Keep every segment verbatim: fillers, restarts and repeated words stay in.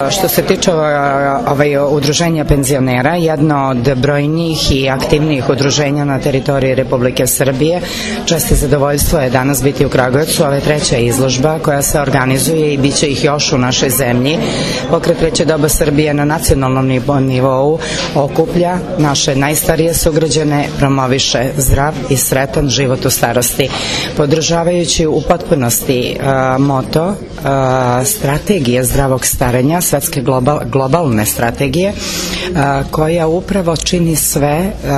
Što se tiče ovaj, udruženja penzionera, jedno od brojnijih i aktivnijih udruženja na teritoriji Republike Srbije, čast i zadovoljstvo je danas biti u Kragujevcu. Ovo je treća izložba koja se organizuje i bit će ih još u našoj zemlji. Pokret Treće doba Srbije na nacionalnom nivou okuplja naše najstarije sugrađane, promoviše zdrav i sretan život u starosti. Podržavajući u potpunosti uh, moto uh, strategije zdravog starenja, svetske global, globalne strategije, uh, koja upravo čini sve uh,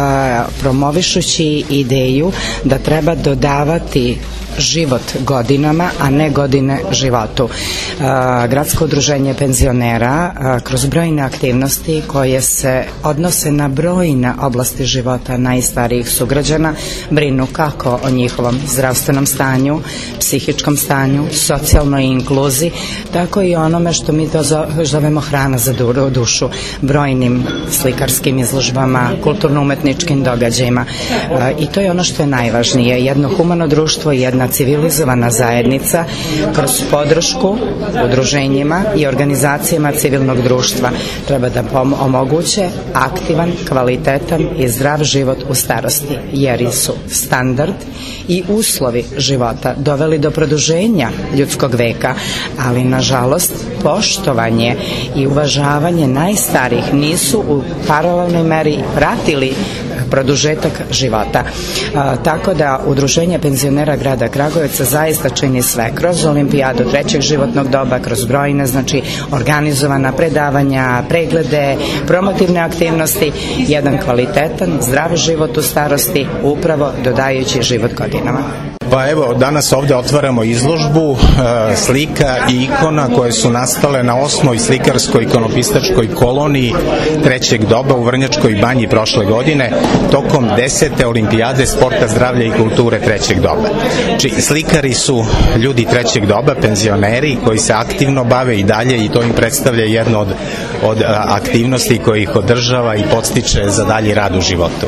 promovišući ideju da treba dodavati život godinama, a ne godine životu. Gradsko udruženje penzionera kroz brojne aktivnosti koje se odnose na brojne oblasti života najstarijih sugrađana brinu kako o njihovom zdravstvenom stanju, psihičkom stanju, socijalnoj inkluziji, tako i onome što mi to zovemo hrana za dušu, brojnim slikarskim izložbama, kulturno-umetničkim događajima. I to je ono što je najvažnije. Jedno humano društvo, jedna civilizovana zajednica kroz podršku udruženjima i organizacijama civilnog društva treba da omoguće aktivan, kvalitetan i zdrav život u starosti, jer su standard i uslovi života doveli do produženja ljudskog veka, ali nažalost poštovanje i uvažavanje najstarijih nisu u paralelnoj meri pratili produžetak života. A, tako da udruženje penzionera grada Kragujevca zaista čini sve kroz olimpijadu trećeg životnog doba, kroz brojne, znači organizovana predavanja, preglede, promotivne aktivnosti, jedan kvalitetan, zdrav život u starosti, upravo dodajući život godinama. Pa evo, danas ovde otvaramo izložbu e, slika i ikona koje su nastale na osmoj slikarskoj ikonopistačkoj koloniji trećeg doba u Vrnjačkoj banji prošle godine tokom desete olimpijade sporta, zdravlja i kulture trećeg doba. Či slikari su ljudi trećeg doba, penzioneri koji se aktivno bave i dalje i to im predstavlja jedno od, od aktivnosti koji ih održava i podstiče za dalji rad u životu.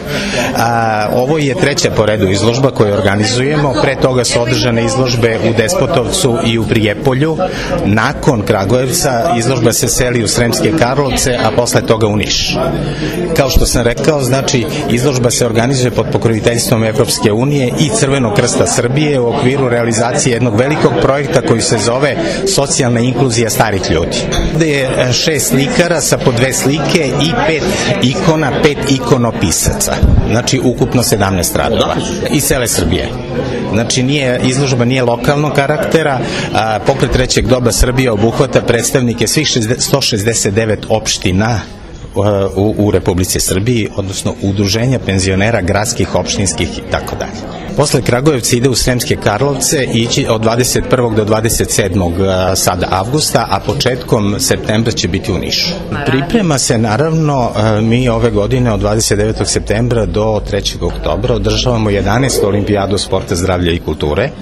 A, ovo je treća po redu izložba koju organizujemo. Pre toga su održane izložbe u Despotovcu i u Prijepolju. Nakon Kragujevca izložba se seli u Sremske Karlovce, a posle toga u Niš. Kao što sam rekao, znači izložba se organizuje pod pokroviteljstvom Evropske unije i Crvenog krsta Srbije u okviru realizacije jednog velikog projekta koji se zove Socijalna inkluzija starih ljudi. Ovde je šest slikara sa po dve slike i pet ikona, pet ikonopisaca. Znači ukupno sedamnaest radova iz cele Srbije. Znači nije, izložba nije lokalnog karaktera, a Pokret Trećeg doba Srbije obuhvata predstavnike svih sto šezdeset devet opština u, u Republici Srbiji, odnosno udruženja penzionera gradskih, opštinskih i tako dalje. Posle Kragujevca ide u Sremske Karlovce i ići od dvadeset prvog do dvadeset sedmog sada avgusta, a početkom septembra će biti u Nišu. Priprema se naravno, mi ove godine od dvadeset devetog septembra do trećeg oktobra održavamo jedanaestu olimpijadu sporta, zdravlja i kulture.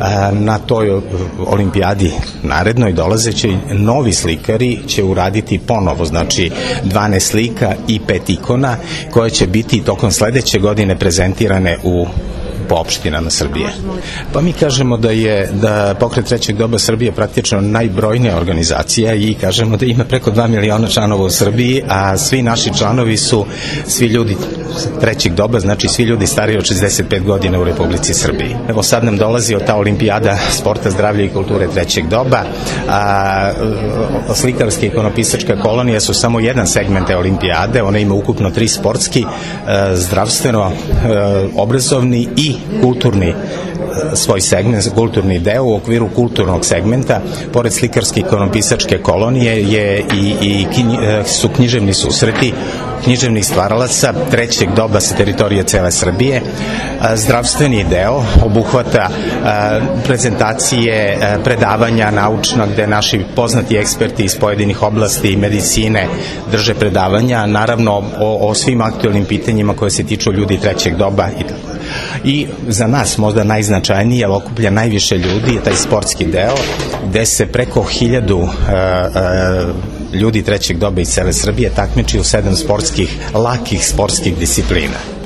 Na toj olimpijadi narednoj dolazeći novi slikari će uraditi ponovo, znači dvanaest slika i pet ikona koje će biti tokom sledeće godine prezentirane u po opštinama Srbije. Pa mi kažemo da je da Pokret Trećeg doba Srbije praktično najbrojnija organizacija i kažemo da ima preko dva miliona članova u Srbiji, a svi naši članovi su svi ljudi trećeg doba, znači svi ljudi stariji od šezdeset pet godina u Republici Srbiji. Evo sad nam dolazi od ta olimpijada sporta, zdravlja i kulture trećeg doba, a slikarska ikonopisačka kolonija su samo jedan segment te olimpijade, ona ima ukupno tri sportski, zdravstveno, obrazovni i kulturni svoj segment, kulturni deo. U okviru kulturnog segmenta, pored slikarske ikonopisačke kolonije je i, i knji, su književni susreti književnih stvaralaca trećeg doba sa teritorije cele Srbije. Zdravstveni deo obuhvata prezentacije, predavanja naučna gde naši poznati eksperti iz pojedinih oblasti medicine drže predavanja, naravno o, o svim aktuelnim pitanjima koje se tiču ljudi trećeg doba i tako. I za nas možda najznačajnije, okuplja najviše ljudi, je taj sportski deo gde se preko hiljadu uh, uh, ljudi trećeg doba iz cele Srbije takmiči u sedam sportskih, lakih sportskih disciplina.